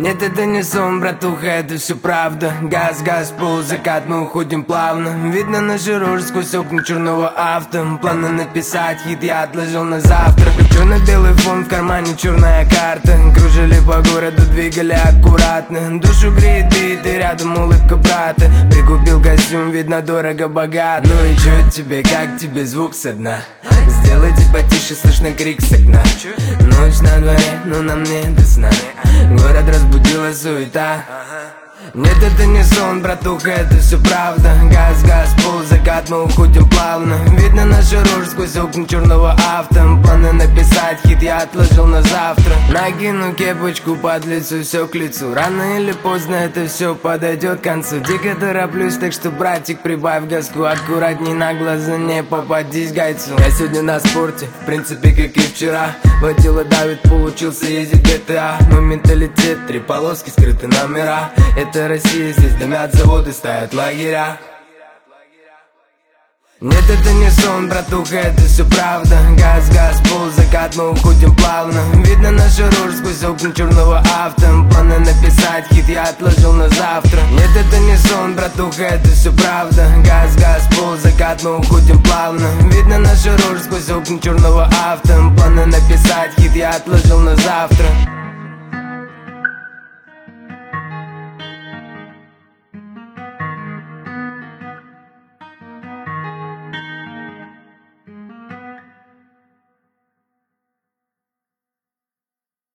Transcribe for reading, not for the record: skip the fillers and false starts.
Нет, это не сон, братуха, это все правда. Газ, газ, полузакат, мы уходим плавно. Видно наши рожи сквозь окна черного авто. Планы написать хит я отложил на завтра. Черно-белый фон, в кармане черная карта. Кружили по городу, двигали аккуратно. Душу греет бит, и рядом улыбка брата. Прикупил костюм, видно дорого-богат. Ну и чё тебе, как тебе звук со дна? Сделайте потише, слышно крик с окна. Ночь на дворе, но нам не до сна. Город разбудила суета. Нет, это не сон, братуха, это все правда. Газ, газ, полузакат, мы уходим плавно. Видно наши рожи сквозь окна черного авто. Планы написать хит я отложил на завтра. Накину кепочку под лицо, все к лицу. Рано или поздно это все подойдет к концу. Дико тороплюсь, так что, братик, прибавь газку. Аккуратней, на глаза не попадись гайцу. Я сегодня на спорте, в принципе, как и вчера. Водила давит, получился ездить GTA. Мой менталитет, 3 полоски, скрыты номера. Это Россия, здесь дымят заводы, ставят лагеря. Нет, это не сон, братуха, это все правда. Газ, газ, полузакат, мы уходим плавно. Видно наши рожи сквозь окна черного авто. Планы написать хит я отложил на завтра. Нет, это не сон, братуха, это все правда. Газ, газ, полузакат, мы уходим плавно. Видно наши рожи сквозь окна черного авто. Планы написать хит я отложил на завтра.